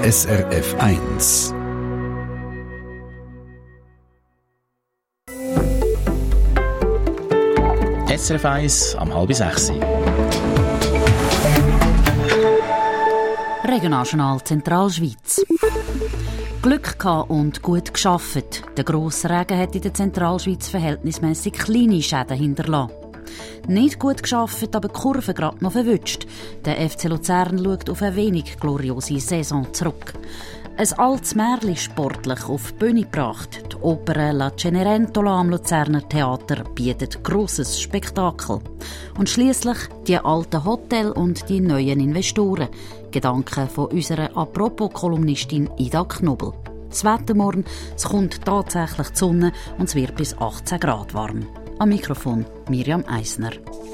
SRF 1. SRF 1 am 5:30. Regionaljournal Zentralschweiz. Glück gehabt und gut geschafft. Der grosse Regen hat in der Zentralschweiz verhältnismäßig kleine Schäden hinterlassen. Nicht gut geschafft, aber die Kurve gerade noch verwünscht. Der FC Luzern schaut auf eine wenig gloriose Saison zurück. Ein altes Märchen sportlich auf die Bühne gebracht. Die Oper La Cenerentola am Luzerner Theater bietet grosses Spektakel. Und schliesslich die alten Hotels und die neuen Investoren. Gedanken von unserer Apropos-Kolumnistin Ida Knobel. Das Wetter morgen, es kommt tatsächlich die Sonne und es wird bis 18 Grad warm. Am Mikrofon Miriam Eisner.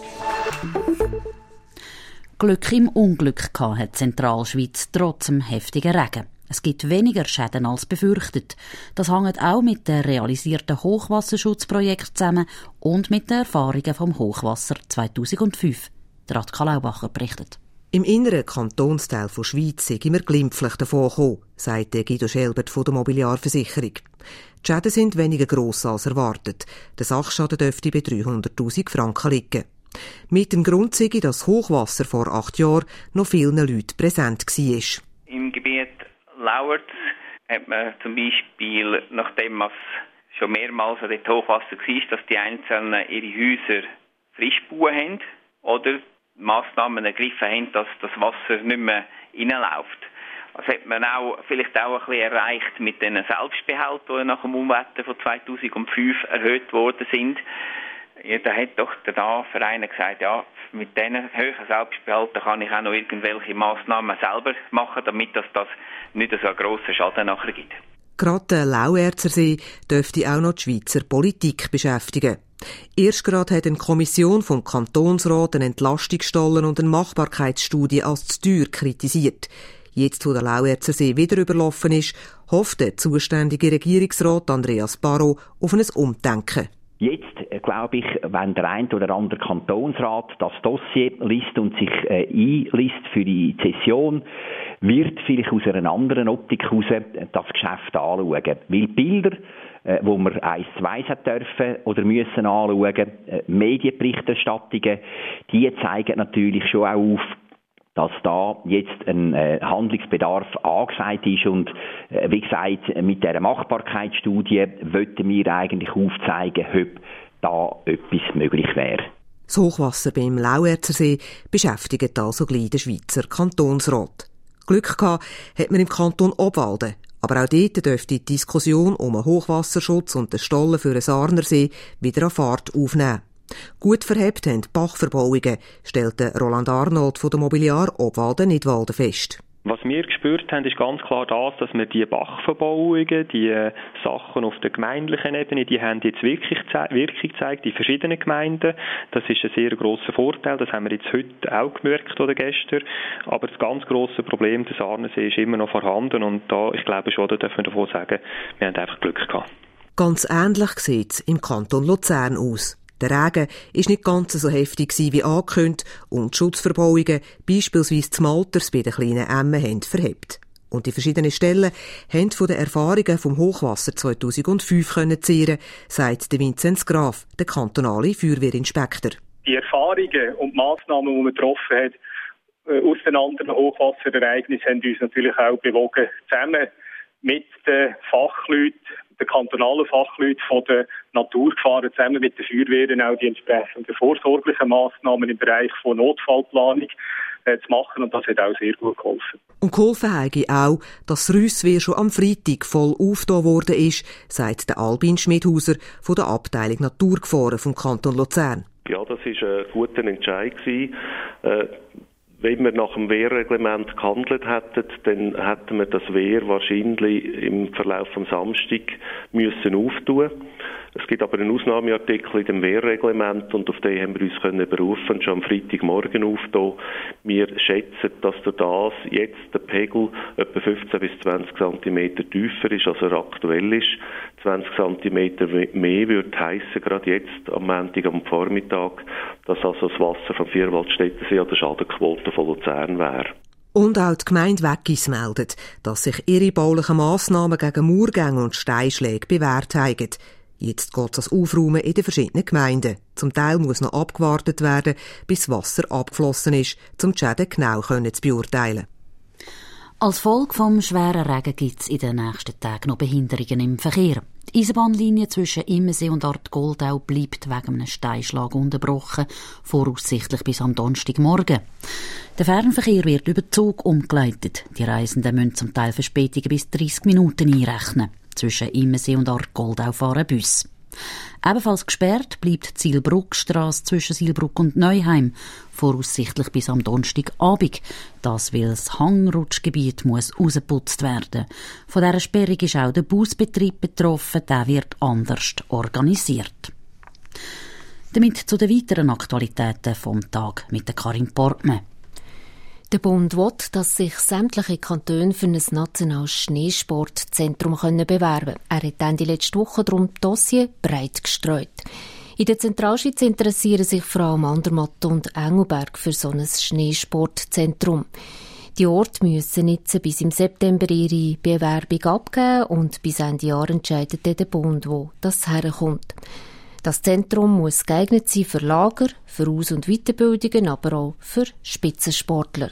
Glück im Unglück gehabt hat Zentralschweiz trotz dem heftigen Regen. Es gibt weniger Schäden als befürchtet. Das hängt auch mit dem realisierten Hochwasserschutzprojekt zusammen und mit den Erfahrungen vom Hochwasser 2005. Radka Laubacher berichtet. Im inneren Kantonsteil der Schweiz sind wir glimpflich davon gekommen, sagt Guido Schelbert von der Mobiliarversicherung. Die Schäden sind weniger gross als erwartet. Der Sachschaden dürfte bei 300'000 Franken liegen. Mit dem Grund sei, dass Hochwasser vor 8 Jahren noch vielen Leuten präsent war. Im Gebiet Lauerz hat man zum Beispiel, nachdem es schon mehrmals an dort Hochwasser war, dass die Einzelnen ihre Häuser frisch gebaut haben oder Massnahmen ergriffen haben, dass das Wasser nicht mehr reinläuft. Das hat man auch, vielleicht auch ein bisschen erreicht mit den Selbstbehältern, die nach dem Unwetter von 2005 erhöht worden sind. Ja, da hat doch der Verein gesagt, ja, mit diesen hohen Selbstbehalten kann ich auch noch irgendwelche Massnahmen selber machen, damit das nicht so einen grossen Schaden nachher gibt. Gerade der Lauerzer dürfte auch noch die Schweizer Politik beschäftigen. Erst gerade hat eine Kommission vom Kantonsrat eine Entlastungsstollen und eine Machbarkeitsstudie als zu teuer kritisiert. Jetzt, wo der Lauerzer wieder überlaufen ist, hofft der zuständige Regierungsrat Andreas Barrot auf ein Umdenken. Jetzt, glaube ich, wenn der ein oder andere Kantonsrat das Dossier liest und sich einliest für die Session, wird vielleicht aus einer anderen Optik heraus das Geschäft anschauen. Weil Bilder, wo wir 1-2 dürfen oder müssen anschauen, Medienberichterstattungen, die zeigen natürlich schon auch auf, dass da jetzt ein Handlungsbedarf angesagt ist und wie gesagt, mit dieser Machbarkeitsstudie wollten wir eigentlich aufzeigen, ob da etwas möglich wäre. Das Hochwasser beim Lauerzer beschäftigt also gleich den Schweizer Kantonsrat. Glück gehabt hat man im Kanton Obwalden. Aber auch dort dürfte die Diskussion um den Hochwasserschutz und den Stollen für den Sarnersee wieder an Fahrt aufnehmen. Gut verhebt haben die Bachverbauungen, stellte Roland Arnold von der Mobiliar Obwalden-Nidwalden fest. Was wir gespürt haben, ist ganz klar das, dass wir die Bachverbauungen, die Sachen auf der gemeindlichen Ebene, die haben jetzt wirklich Wirkung gezeigt in verschiedenen Gemeinden. Das ist ein sehr grosser Vorteil, das haben wir jetzt heute auch gemerkt oder gestern. Aber das ganz grosse Problem des Sarnersee ist immer noch vorhanden und da, ich glaube schon, da dürfen wir davon sagen, wir haben einfach Glück gehabt. Ganz ähnlich sieht es im Kanton Luzern aus. Der Regen war nicht ganz so heftig wie angekündigt und die Schutzverbauungen, beispielsweise zum Malters bei den kleinen Emmen, haben verhebt. Und die verschiedenen Stellen haben von den Erfahrungen vom Hochwasser 2005 zehren, sagt Vinzenz Graf, der kantonale Feuerwehrinspektor. Die Erfahrungen und Massnahmen, die man getroffen hat, aus den anderen Hochwasserereignissen, haben uns natürlich auch bewogen, zusammen mit den Fachleuten, den kantonalen Fachleuten von den Naturgefahren, zusammen mit den Feuerwehren auch die entsprechenden vorsorglichen Massnahmen im Bereich von Notfallplanung zu machen. Und das hat auch sehr gut geholfen. Und geholfen hat auch, dass das Rüsswehr schon am Freitag voll aufgetan worden ist, sagt der Albin Schmidhauser von der Abteilung Naturgefahren vom Kanton Luzern. Ja, das war ein guter Entscheid. Wenn wir nach dem Wehrreglement gehandelt hätten, dann hätten wir das Wehr wahrscheinlich im Verlauf vom Samstag müssen auftun. Es gibt aber einen Ausnahmeartikel in dem Wehrreglement und auf den haben wir uns können berufen und schon am Freitagmorgen aufgetan. Wir schätzen, dass durch das jetzt der Pegel etwa 15 bis 20 cm tiefer ist, als er aktuell ist. 20 cm mehr würde heissen, gerade jetzt am Montag am Vormittag, dass also das Wasser vom Vierwaldstättensee an der Schadenquote von Luzern wäre. Und auch die Gemeinde Weggis meldet, dass sich ihre baulichen Massnahmen gegen Murgänge und Steinschläge bewährt haben. Jetzt geht es ans Aufräumen in den verschiedenen Gemeinden. Zum Teil muss noch abgewartet werden, bis das Wasser abgeflossen ist, um die Schäden genau zu beurteilen. Als Folge vom schweren Regen gibt es in den nächsten Tagen noch Behinderungen im Verkehr. Die Eisenbahnlinie zwischen Immensee und Art Goldau bleibt wegen einem Steinschlag unterbrochen, voraussichtlich bis am Donnerstagmorgen. Der Fernverkehr wird über Zug umgeleitet. Die Reisenden müssen zum Teil Verspätungen bis 30 Minuten einrechnen. Zwischen Immensee und Art Goldau fahren Busse. Ebenfalls gesperrt bleibt die Sihlbruckstrasse zwischen Sihlbruck und Neuheim, voraussichtlich bis am Donnerstagabend. Das, weil das Hangrutschgebiet muss rausgeputzt werden. Von dieser Sperrung ist auch der Busbetrieb betroffen, der wird anders organisiert. Damit zu den weiteren Aktualitäten vom Tag mit der Karin Portmann. Der Bund will, dass sich sämtliche Kantone für ein nationales Schneesportzentrum bewerben können. Er hat Ende letzte Woche darum die Dossier breit gestreut. In der Zentralschweiz interessieren sich vor allem Andermatt und Engelberg für so ein Schneesportzentrum. Die Orte müssen jetzt bis im September ihre Bewerbung abgeben und bis Ende Jahr entscheidet der Bund, wo das herkommt. Das Zentrum muss geeignet sein für Lager, für Aus- und Weiterbildungen, aber auch für Spitzensportler.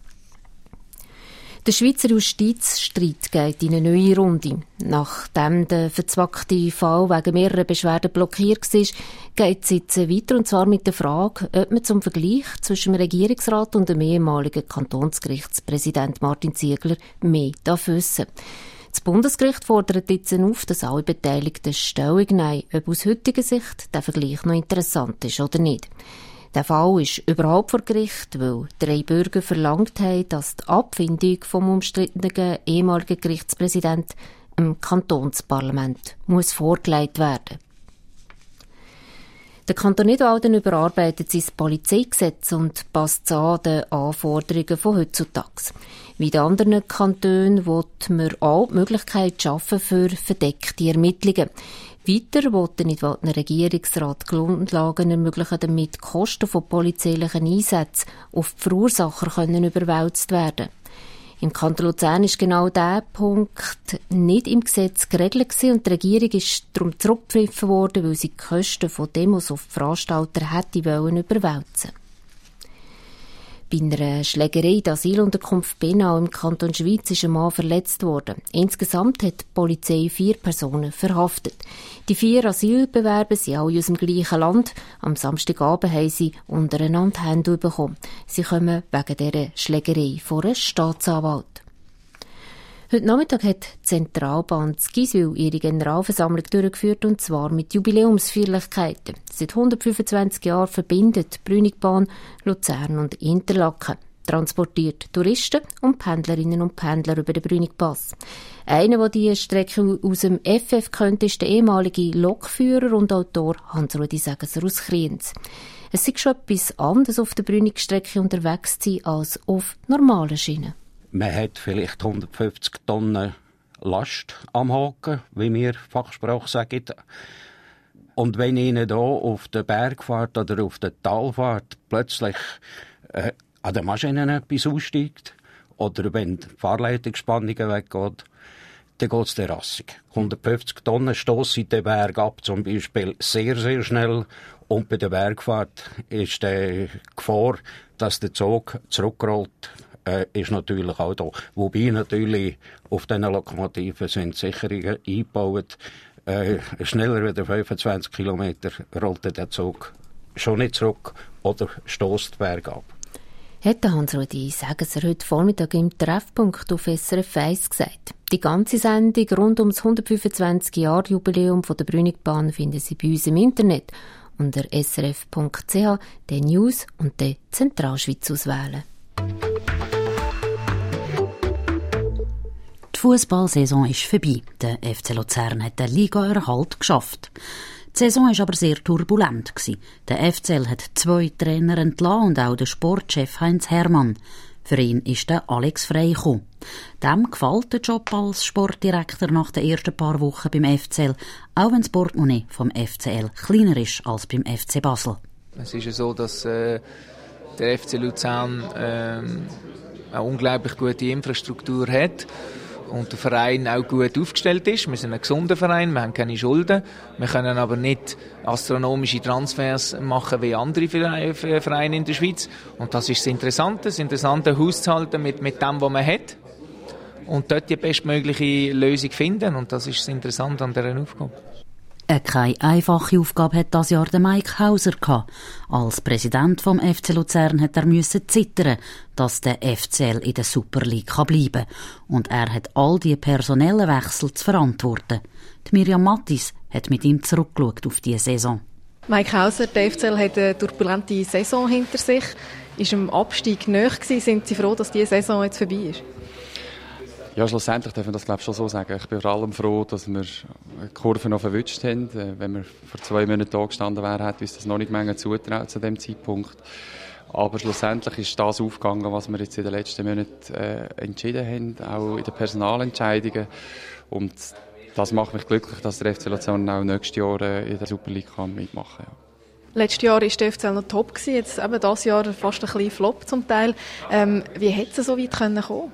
Der Schweizer Justizstreit geht in eine neue Runde. Nachdem der verzwackte Fall wegen mehrerer Beschwerden blockiert war, geht es jetzt weiter, und zwar mit der Frage, ob man zum Vergleich zwischen dem Regierungsrat und dem ehemaligen Kantonsgerichtspräsident Martin Ziegler mehr wissen darf. Das Bundesgericht fordert jetzt auf, dass alle Beteiligten Stellung nehmen, ob aus heutiger Sicht der Vergleich noch interessant ist oder nicht. Der Fall ist überhaupt vor Gericht, weil 3 Bürger verlangt haben, dass die Abfindung vom umstrittenen ehemaligen Gerichtspräsidenten im Kantonsparlament muss vorgelegt werden. Der Kanton Nidwalden überarbeitet sein Polizeigesetz und passt es an den Anforderungen von heutzutage. Wie in anderen Kantonen will man auch die Möglichkeit schaffen für verdeckte Ermittlungen. Weiter will der Nidwaldener Regierungsrat Grundlagen ermöglichen, damit die Kosten von polizeilichen Einsätzen auf die Verursacher überwälzt werden. Im Kanton Luzern ist genau dieser Punkt nicht im Gesetz geregelt gewesen, und die Regierung ist darum zurückgepfiffen worden, weil sie die Kosten von Demos auf die Veranstalter hätte überwälzen. Bei einer Schlägerei in der Asylunterkunft Benau im Kanton Schweiz ist ein Mann verletzt worden. Insgesamt hat die Polizei 4 Personen verhaftet. Die 4 Asylbewerber sind alle aus dem gleichen Land. Am Samstagabend haben sie untereinander Hände bekommen. Sie kommen wegen dieser Schlägerei vor einen Staatsanwalt. Heute Nachmittag hat die Zentralbahn Giswil ihre Generalversammlung durchgeführt, und zwar mit Jubiläumsfeierlichkeiten. Seit 125 Jahren verbindet die Brünigbahn Luzern und Interlaken, transportiert Touristen und Pendlerinnen und Pendler über den Brünigpass. Einer, der diese Strecke aus dem FF kennt, ist der ehemalige Lokführer und Autor Hans-Rudi Segeser aus Kriens. Es ist schon etwas anderes, auf der Brünigstrecke unterwegs zu sein, als auf normalen Schienen. Man hat vielleicht 150 Tonnen Last am Haken, wie wir Fachsprache sagen. Und wenn Ihnen hier auf der Bergfahrt oder auf der Talfahrt plötzlich an den Maschinen etwas aussteigt oder wenn die Fahrleitungsspannungen weggeht, dann geht es der rassig. 150 Tonnen stossen den Berg ab, zum Beispiel sehr, sehr schnell. Und bei der Bergfahrt ist die Gefahr, dass der Zug zurückrollt, ist natürlich auch da. Wobei natürlich auf diesen Lokomotiven sind Sicherungen eingebaut. Schneller als 25 Kilometer rollt der Zug schon nicht zurück oder stößt bergab. Hat Hans-Rudi Segeser heute Vormittag im Treffpunkt auf SRF 1 gesagt. Die ganze Sendung rund um das 125-Jahr-Jubiläum der Brünigbahn finden Sie bei uns im Internet unter srf.ch, den News und den Zentralschweiz auswählen. Die Fußballsaison ist vorbei. Der FC Luzern hat den Ligaerhalt geschafft. Die Saison war aber sehr turbulent. Der FCL hat 2 Trainer entlassen und auch der Sportchef Heinz Hermann. Für ihn ist der Alex Frey gekommen. Dem gefällt der Job als Sportdirektor nach den ersten paar Wochen beim FCL, auch wenn das Portemonnaie vom FCL kleiner ist als beim FC Basel. Es ist ja so, dass der FC Luzern eine unglaublich gute Infrastruktur hat und der Verein auch gut aufgestellt ist. Wir sind ein gesunder Verein, wir haben keine Schulden. Wir können aber nicht astronomische Transfers machen wie andere Vereine in der Schweiz. Und das ist das Interessante hauszuhalten mit dem, was man hat. Und dort die bestmögliche Lösung finden. Und das ist das Interessante an dieser Aufgabe. Keine einfache Aufgabe hat das Jahr der Mike Hauser gehabt. Als Präsident vom FC Luzern hat er müssen zittern, dass der FCL in der Super League bleiben kann. Und er hat all die personellen Wechsel zu verantworten. Die Miriam Mattis hat mit ihm zurückgeschaut auf diese Saison. Mike Hauser, der FCL hat eine turbulente Saison hinter sich. Ist im Abstieg nahe gewesen. Sind Sie froh, dass diese Saison jetzt vorbei ist? Ja, schlussendlich darf man das, glaube ich, schon so sagen. Ich bin vor allem froh, dass wir die Kurve noch verwünscht haben. Wenn wir vor 2 Monaten da gestanden wären, hätte uns das noch nicht Menge zutraut zu diesem Zeitpunkt. Aber schlussendlich ist das aufgegangen, was wir jetzt in den letzten Monaten entschieden haben, auch in den Personalentscheidungen. Und das macht mich glücklich, dass der FC Luzern auch nächstes Jahr in der Super League mitmachen kann. Ja. Letztes Jahr war der FCL noch top gewesen, jetzt eben dieses Jahr fast ein bisschen Flop zum Teil. Wie hätte es so weit kommen können?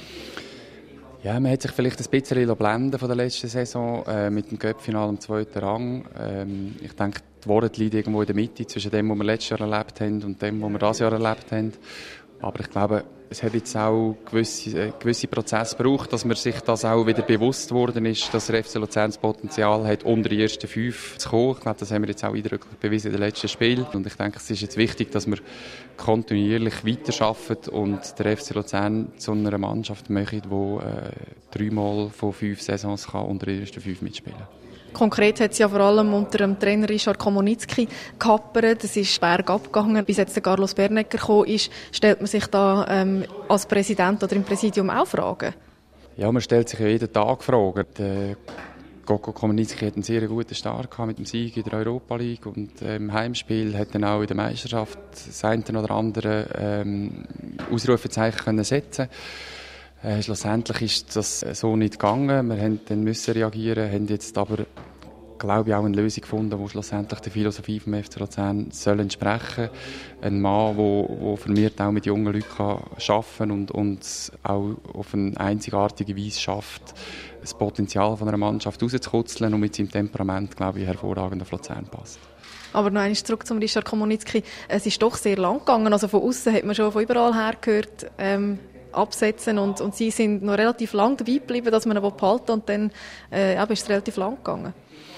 Ja, man hat sich vielleicht ein bisschen blenden von der letzten Saison mit dem Cup-Finale am 2. Rang. Ich denke, die Wahrheit liegt irgendwo in der Mitte zwischen dem, was wir letztes Jahr erlebt haben und dem, was wir dieses Jahr erlebt haben. Aber ich glaube, es hat jetzt auch gewisse Prozesse gebraucht, dass man sich das auch wieder bewusst worden ist, dass der FC Luzern das Potenzial hat, unter die ersten 5 zu kommen. Ich glaube, das haben wir jetzt auch eindrücklich bewiesen in den letzten Spielen. Und ich denke, es ist jetzt wichtig, dass wir kontinuierlich weiterarbeiten und der FC Luzern zu einer Mannschaft machen, die 3 Mal von 5 Saisons kann unter die ersten 5 mitspielen kann. Konkret hat es ja vor allem unter dem Trainer Richard Komunitzki gehappert. Es ist bergab gegangen. Bis jetzt der Carlos Bernecker gekommen ist, stellt man sich da als Präsident oder im Präsidium auch Fragen? Ja, man stellt sich ja jeden Tag Fragen. Goko Komunitzki hat einen sehr guten Start gehabt mit dem Sieg in der Europa League und im Heimspiel hat dann auch in der Meisterschaft das eine oder andere Ausrufezeichen können setzen. Schlussendlich ist das so nicht gegangen. Wir mussten reagieren, haben jetzt aber, glaube ich, auch eine Lösung gefunden, die schlussendlich der Philosophie vom FC Luzern soll entsprechen. Ein Mann, der vermehrt auch mit jungen Leuten arbeiten kann und auch auf eine einzigartige Weise schafft, das Potenzial von einer Mannschaft rauszukitzeln und mit seinem Temperament, glaube ich, hervorragend auf Luzern passt. Aber noch einmal zurück zum Richard Komunitzki. Es ist doch sehr lang gegangen. Also von außen hat man schon von überall her gehört, absetzen und sie sind noch relativ lang dabei geblieben, dass man ihn behalten und dann ist es relativ lang gegangen.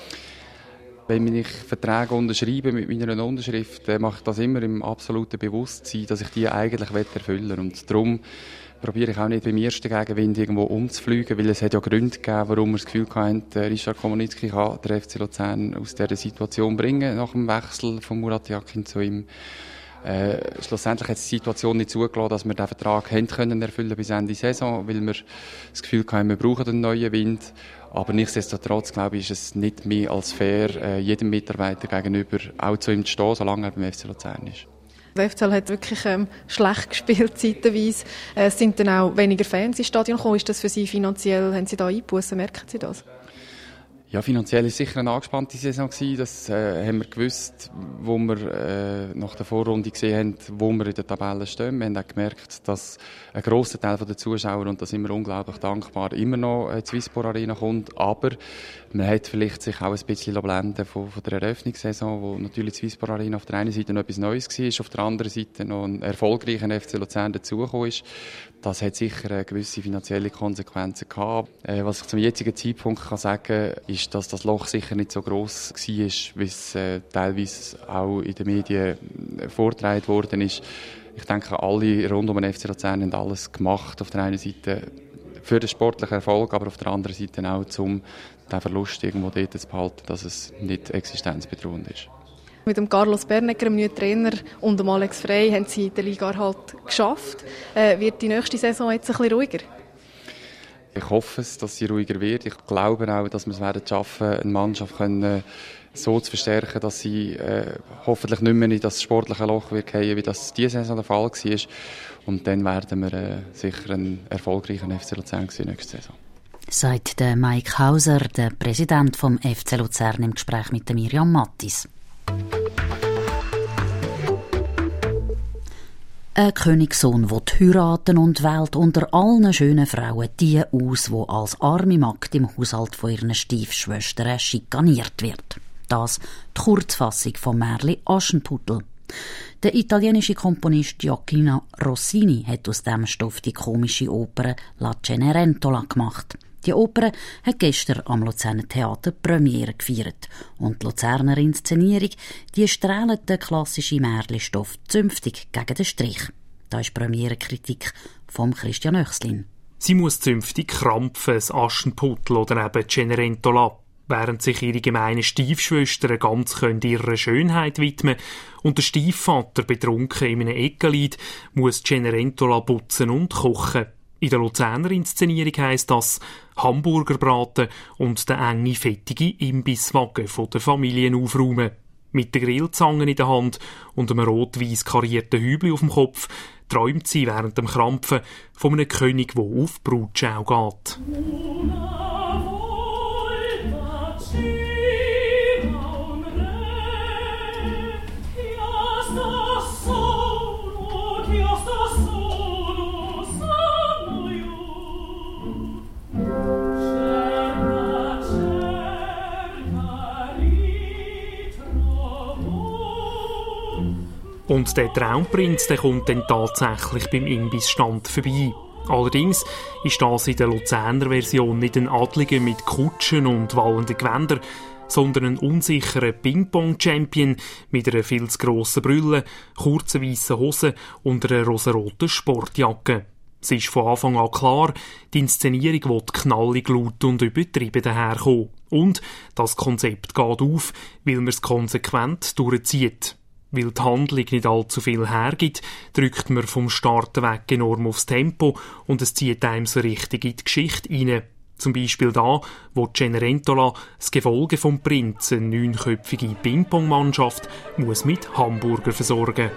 Wenn ich Verträge unterschreibe mit meiner Unterschrift, mache ich das immer im absoluten Bewusstsein, dass ich die eigentlich erfüllen will. Und darum probiere ich auch nicht beim ersten Gegenwind irgendwo umzufliegen, weil es hat ja Gründe gegeben, warum wir das Gefühl hatten, Richard Komunitzki kann der FC Luzern aus dieser Situation bringen, nach dem Wechsel von Murat Yakin zu ihm. Schlussendlich hat die Situation nicht zugelassen, dass wir den Vertrag erfüllen können bis Ende Saison, weil wir das Gefühl hatten, wir brauchen einen neuen Wind. Aber nichtsdestotrotz, glaube ich, ist es nicht mehr als fair, jedem Mitarbeiter gegenüber auch zu ihm zu stehen, solange er beim FC Luzern ist. Der FCL hat wirklich schlecht gespielt zeitweise. Es sind dann auch weniger Fans ins Stadion gekommen. Ist das für Sie finanziell, haben Sie da Einbußen, merken Sie das? Ja, finanziell war es sicher eine angespannte Saison gewesen. Das haben wir gewusst, wo wir nach der Vorrunde gesehen haben, wo wir in der Tabelle stehen. Wir haben auch gemerkt, dass ein grosser Teil der Zuschauer, und da sind wir unglaublich dankbar, immer noch in die Swisspor Arena kommt. Aber man hat vielleicht sich auch ein bisschen blenden von der Eröffnungssaison, wo natürlich die Swisspor Arena auf der einen Seite noch etwas Neues war, auf der anderen Seite noch ein erfolgreicher FC Luzern dazugekommen ist. Das hat sicher gewisse finanzielle Konsequenzen gehabt. Was ich zum jetzigen Zeitpunkt kann sagen, ist, dass das Loch sicher nicht so gross war, wie es teilweise auch in den Medien vorgetragen worden ist. Ich denke, alle rund um den FC Luzern haben alles gemacht. Auf der einen Seite für den sportlichen Erfolg, aber auf der anderen Seite auch, um den Verlust irgendwo dort zu behalten, dass es nicht existenzbedrohend ist. Mit dem Carlos Bernecker, dem neuen Trainer, und dem Alex Frey haben Sie den Liga halt geschafft. Wird die nächste Saison jetzt ein bisschen ruhiger? Ich hoffe es, dass sie ruhiger wird. Ich glaube auch, dass wir es schaffen werden, eine Mannschaft so zu verstärken, dass sie hoffentlich nicht mehr in das sportliche Loch wird fallen, wie das diese Saison der Fall war. Und dann werden wir sicher einen erfolgreichen FC Luzern sehen nächste Saison. Sagt der Mike Hauser, der Präsident vom FC Luzern, im Gespräch mit Miriam Mattis. Ein Königssohn will heiraten und wählt unter allen schönen Frauen die aus, die als arme Magd im Haushalt von ihren Stiefschwestern schikaniert wird. Das die Kurzfassung vom Märli Aschenputtel. Der italienische Komponist Gioacchino Rossini hat aus diesem Stoff die komische Oper La Cenerentola gemacht. Die Oper hat gestern am Luzerner Theater Premiere gefeiert und die Luzerner Inszenierung die strahlt den klassischen Märli-Stoff zünftig gegen den Strich. Da ist Premiere-Kritik von Christian Oechslin. Sie muss zünftig krampfen, das Aschenputtel oder eben Cenerentola, während sich ihre gemeinen Stiefschwestern ganz ihrer Schönheit widmen und der Stiefvater betrunken in einer Ecke liegt, muss Cenerentola putzen und kochen. In der Luzerner Inszenierung heisst das Hamburgerbraten und den enge, fettige Imbisswagen von der Familien aufräumen. Mit der Grillzange in der Hand und einem rot-weiss karierten Hübli auf dem Kopf träumt sie während dem Krampfen von einem König, der auf Brutschau geht. Und der Traumprinz der kommt dann tatsächlich beim Imbissstand vorbei. Allerdings ist das in der Luzerner Version nicht ein Adliger mit Kutschen und wallenden Gewändern, sondern ein unsicherer Ping-Pong-Champion mit einer viel zu grossen Brille, kurzen weissen Hosen und einer rosaroten Sportjacke. Es ist von Anfang an klar, die Inszenierung will knallig, laut und übertrieben daherkommen. Und das Konzept geht auf, weil man es konsequent durchzieht. Weil die Handlung nicht allzu viel hergibt, drückt man vom Starten weg enorm aufs Tempo und es zieht einem so richtig in die Geschichte rein. Zum Beispiel da, wo Cenerentola, das Gefolge vom Prinzen, eine 9-köpfige Ping-Pong-Mannschaft, muss mit Hamburger versorgen.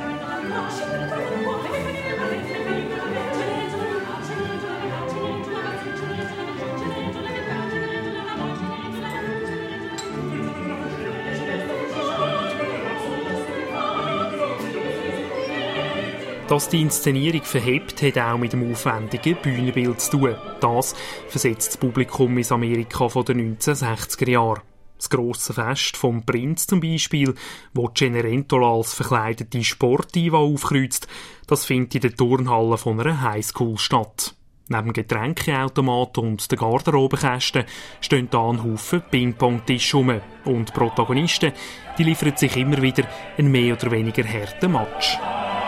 Dass die Inszenierung verhebt, hat auch mit dem aufwendigen Bühnenbild zu tun. Das versetzt das Publikum ins Amerika von den 1960er Jahren. Das grosse Fest vom Prinz zum Beispiel, wo Cenerentola als verkleidete Sportdiva aufkreuzt, das findet in der Turnhalle von einer Highschool statt. Neben Getränkeautomaten und den Garderobenkästen stehen da ein Haufen Ping-Pong-Tische rum. Und die Protagonisten, die liefern sich immer wieder einen mehr oder weniger harten Match.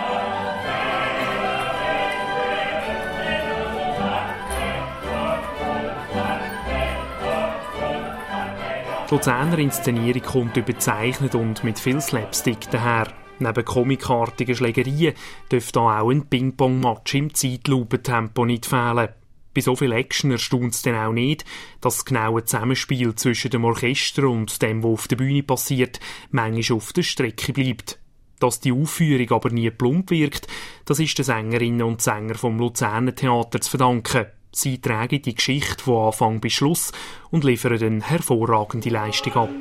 Die Luzerner Inszenierung kommt überzeichnet und mit viel Slapstick daher. Neben komikartigen Schlägerien dürfte da auch ein Ping-Pong-Match im Zeitlupentempo nicht fehlen. Bei so viel Action erstaunt es dann auch nicht, dass das genaue Zusammenspiel zwischen dem Orchester und dem, was auf der Bühne passiert, manchmal auf der Strecke bleibt. Dass die Aufführung aber nie plump wirkt, das ist den Sängerinnen und Sängern vom Luzerner Theater zu verdanken. Sie tragen die Geschichte von Anfang bis Schluss und liefern eine hervorragende Leistung ab.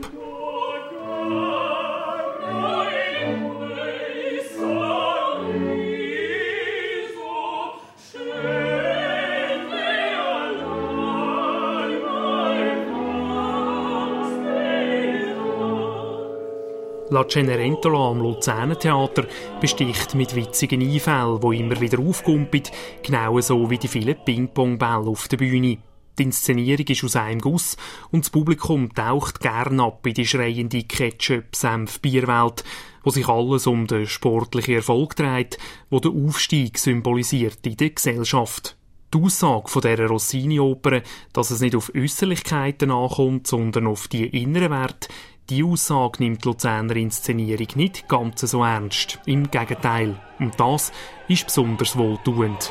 La Cenerentola am Luzerner Theater besticht mit witzigen Einfällen, die immer wieder aufkumpeln, genauso wie die vielen Ping-Pong-Bälle auf der Bühne. Die Inszenierung ist aus einem Guss und das Publikum taucht gern ab in die schreiende Ketchup-Senf-Bierwelt, wo sich alles um den sportlichen Erfolg dreht, wo der Aufstieg symbolisiert in der Gesellschaft. Die Aussage von dieser Rossini-Oper, dass es nicht auf Äusserlichkeiten ankommt, sondern auf die inneren Werte, die Aussage nimmt die Luzerner Inszenierung nicht ganz so ernst. Im Gegenteil. Und das ist besonders wohltuend.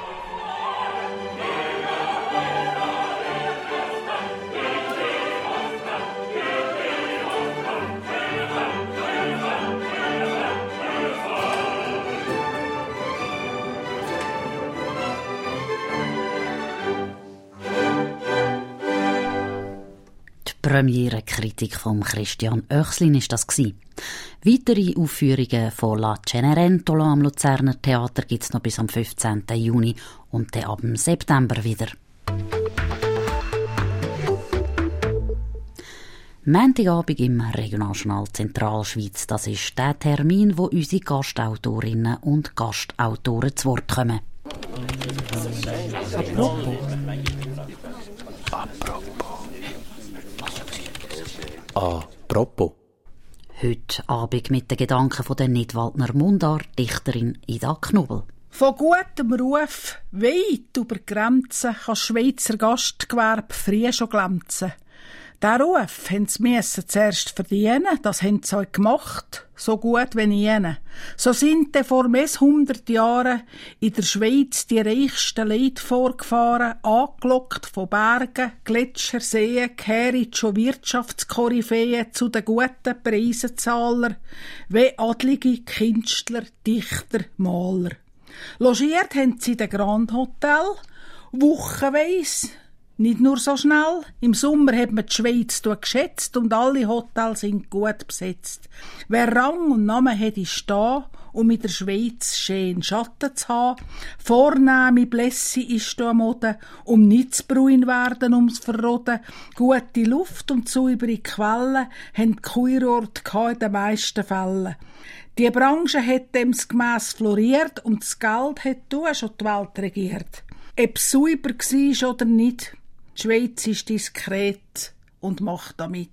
Premierenkritik von Christian Oechslin ist das gewesen. Weitere Aufführungen von La Cenerentola am Luzerner Theater gibt es noch bis am 15. Juni und dann ab dem September wieder. Montagabend im Regionaljournal Zentralschweiz. Das ist der Termin, wo unsere Gastautorinnen und Gastautoren zu Wort kommen. Apropos. Heute Abend mit den Gedanken von der Nidwaldner Mundart-Dichterin Ida Knobel. Von gutem Ruf, weit über Grenzen, kann das Schweizer Gastgewerbe früh schon glänzen. Diesen Ruf mussten sie zuerst verdienen, das haben sie auch gemacht, so gut wie jene. So sind vor mehr als 100 Jahren in der Schweiz die reichsten Leute vorgefahren, angelockt von Bergen, Gletscher, Seen, gehörig schon Wirtschaftskoryphäen zu den guten Preisenzahlern, wie adlige Künstler, Dichter, Maler. Logiert haben sie in den Grand Hotel, wochenweise. Nicht nur so schnell. Im Sommer hat man die Schweiz geschätzt und alle Hotels sind gut besetzt. Wer Rang und Namen hat, ist da, um in der Schweiz schön Schatten zu haben. Vornehme Blässe ist da Mode, um nicht zu bruin werden, ums Verroden. Gute Luft und saubere Quellen haben die Kurorte in den meisten Fällen. Die Branche hat demgemäss floriert und das Geld hat schon die Welt regiert. Ob es sauber war oder nicht, die Schweiz ist diskret und macht damit.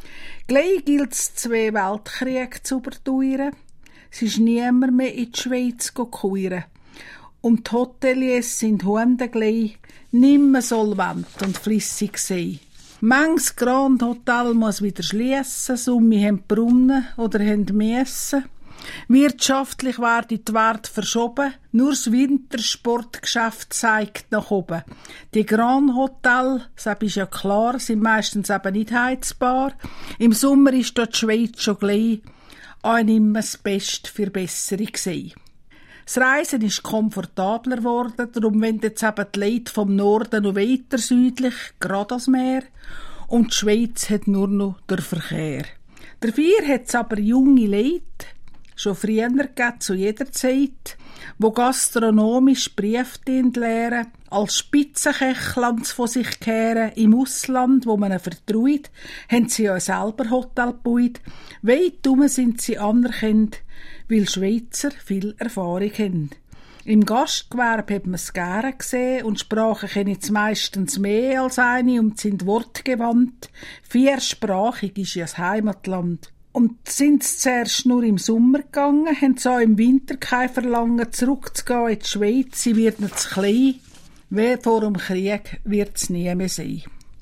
Gleich gilt es, 2 Weltkriege zu überdauern. Es ist niemand mehr in die Schweiz kuieren. Und die Hoteliers sind Hunde gleich nimmer solvent und flüssig sein. Manches Grand Hotel muss wieder schliessen, Summe haben Brunnen oder haben Messen. Wirtschaftlich werden die Werte verschoben, nur das Wintersportgeschäft zeigt nach oben. Die Grand Hotels, das ist ja klar, sind meistens eben nicht heizbar. Im Sommer ist dort die Schweiz schon gleich auch immer das Beste für Besserung gewesen. Das Reisen ist komfortabler geworden, darum wollen jetzt eben die Leute vom Norden noch weiter südlich, gerade ans Meer. Und die Schweiz hat nur noch den Verkehr. Dafür hat es aber junge Leute, schon früher gegeben, zu jeder Zeit, wo gastronomisch Briefe lehren, als Spitzenköchland von sich kehren, im Ausland, wo man ihnen vertraut, haben sie ja selber Hotel gebaut. Weitum sind sie anerkannt, weil Schweizer viel Erfahrung haben. Im Gastgewerbe hat man es gerne gesehen und Sprachen kennen jetzt meistens mehr als eine und sind wortgewandt. 4-sprachig ist ja das Heimatland. Und sind sie zuerst nur im Sommer gegangen, haben sie auch im Winter kein Verlangen, zurückzugehen in die Schweiz. Sie wird nicht zu klein, wie vor dem Krieg wird es nie mehr sein.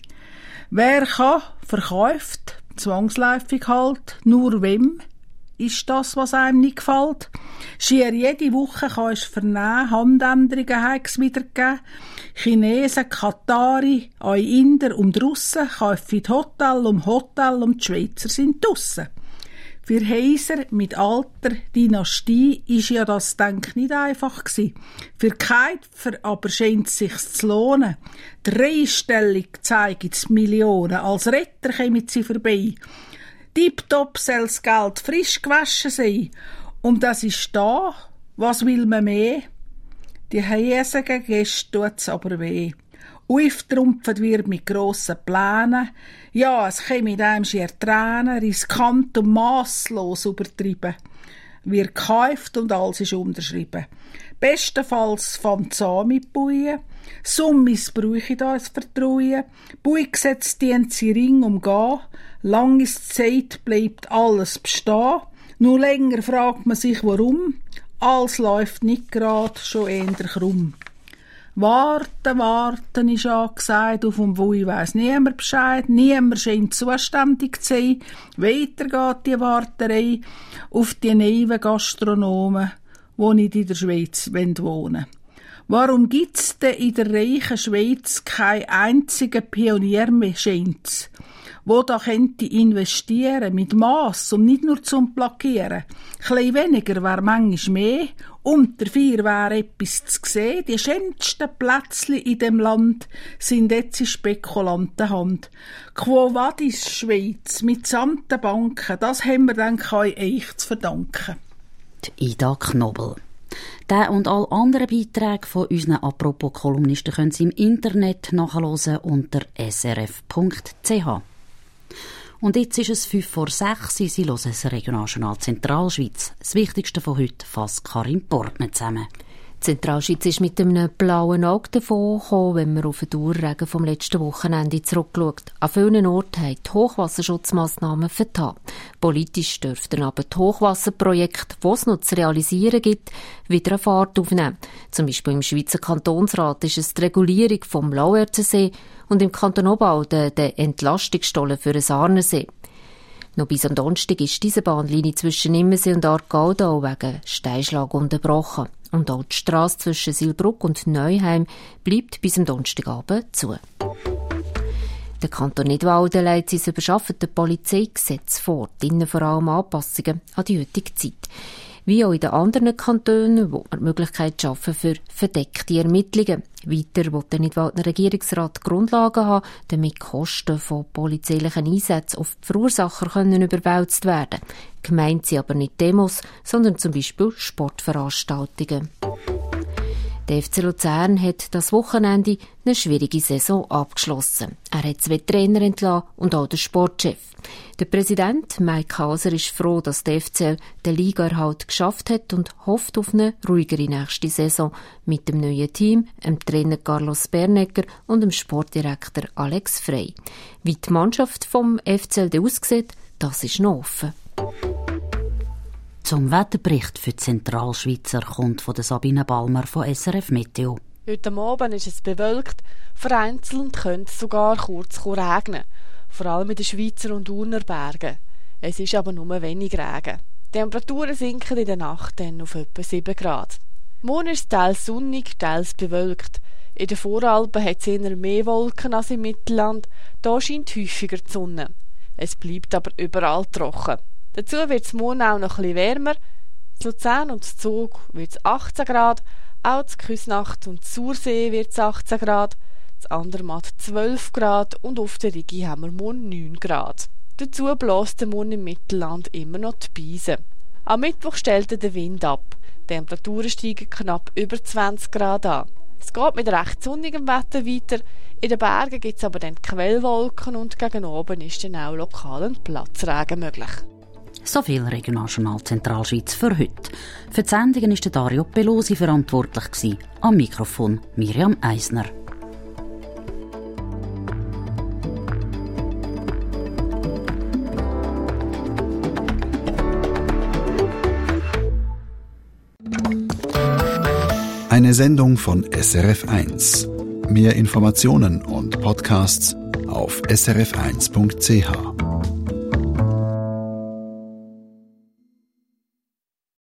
Wer kann, verkauft, zwangsläufig halt, nur wem ist das, was einem nicht gefällt. Schier jede Woche kannst du vernehmen, Handänderungen hat es wieder gegeben. Chinesen, Katari, auch Inder und Russen kaufen Hotel und die Schweizer sind draussen. Für Häuser mit alter Dynastie ist ja das, denke ich, nicht einfach gewesen. Für Käufer aber scheint es sich zu lohnen. Dreistellig zeigen die Millionen, als Retter kommen sie vorbei. Tipptopp soll das Geld frisch gewaschen sein. Und das ist da. Was will man mehr? Die hiesigen Gäste tut es aber weh. Auftrumpft wird mit grossen Plänen. Ja, es käme mit einem schier Tränen, riskant und masslos übertrieben. Wird gekauft und alles ist unterschrieben. Bestenfalls fängt es an mit Buien. Summis brauche da das Vertrauen. Buigesetz dient sie Ring umgehen. Lang ist Zeit, bleibt alles bestehen. Nur länger fragt man sich, warum. Alles läuft nicht gerade, schon eher krumm. Warten ist angesagt, auf dem Wui weiss niemand Bescheid, niemand scheint zuständig zu sein. Weiter geht die Warterei auf die neuen Gastronomen, die nicht in der Schweiz wohnen wollen. Warum gibt's denn in der reichen Schweiz keinen einzigen Pionier mehr, scheint's? wo da könnte investieren mit Mass und nicht nur zum Plakieren. Klein weniger wäre manchmal mehr und dafür wäre etwas zu sehen. Die schönsten Plätzchen in dem Land sind jetzt in Spekulantenhand. Quo Vadis Schweiz mit samten Banken, das haben wir dann euch zu verdanken. Die Ida Knobel. Diesen und alle anderen Beiträge von unseren Apropos-Kolumnisten können Sie im Internet nachhören unter srf.ch. Und jetzt ist es 5:06 Sie hören das Regionaljournal Zentralschweiz. Das Wichtigste von heute fasst Karin Portner zusammen. Die Zentralschweiz ist mit einem blauen Auge davon gekommen, wenn man auf den Dauerregen vom letzten Wochenende zurückschaut. An vielen Orten haben die Hochwasserschutzmassnahmen vertan. Politisch dürften aber die Hochwasserprojekte, die es noch zu realisieren gibt, wieder eine Fahrt aufnehmen. Zum Beispiel im Schweizer Kantonsrat ist es die Regulierung vom Lauerzensee und im Kanton Obwalden der Entlastungsstollen für den Sarnensee. Noch bis am Donnerstag ist diese Bahnlinie zwischen Immensee und Aargau wegen Steinschlag unterbrochen. Und auch die Strasse zwischen Silbruck und Neuheim bleibt bis am Donnerstagabend zu. Der Kanton Nidwalden legt sein überschafftes Polizeigesetz vor, drinnen vor allem Anpassungen an die heutige Zeit. Wie auch in den anderen Kantonen, wo man die Möglichkeit schaffen für verdeckte Ermittlungen. Weiter will der Nidwaldner Regierungsrat Grundlagen haben, damit Kosten von polizeilichen Einsätzen auf die Verursacher können überwälzt werden. Gemeint sind aber nicht Demos, sondern zum Beispiel Sportveranstaltungen. Der FC Luzern hat das Wochenende eine schwierige Saison abgeschlossen. Er hat 2 Trainer entlassen und auch den Sportchef. Der Präsident Mike Hauser ist froh, dass der FC den Ligaerhalt geschafft hat und hofft auf eine ruhigere nächste Saison mit dem neuen Team, dem Trainer Carlos Bernegger und dem Sportdirektor Alex Frey. Wie die Mannschaft vom FCL aussieht, das ist noch offen. Zum Wetterbericht für die Zentralschweizer kommt von der Sabine Balmer von SRF Meteo. Heute Abend ist es bewölkt, vereinzelt könnte es sogar kurz regnen, vor allem in den Schweizer und Urner Bergen. Es ist aber nur wenig Regen. Die Temperaturen sinken in der Nacht dann auf etwa 7 Grad. Morgen ist es teils sonnig, teils bewölkt. In den Voralpen hat es eher mehr Wolken als im Mittelland, da scheint häufiger die Sonne. Es bleibt aber überall trocken. Dazu wird es morgen auch noch etwas wärmer. In Luzern und in Zug wird es 18 Grad, auch in Küsnacht und Sursee wird es 18 Grad, in Andermatt 12 Grad und auf der Rigi haben wir morgen 9 Grad. Dazu bläst der morgen im Mittelland immer noch die Beise. Am Mittwoch stellt der Wind ab. Die Temperaturen steigen knapp über 20 Grad an. Es geht mit recht sonnigem Wetter weiter. In den Bergen gibt es aber dann Quellwolken und gegen oben ist dann auch lokal ein Platzregen möglich. So viel Regionaljournal Zentralschweiz für heute. Für die Sendungen war Dario Pelosi verantwortlich. Am Mikrofon Miriam Eisner. Eine Sendung von SRF1. Mehr Informationen und Podcasts auf srf1.ch.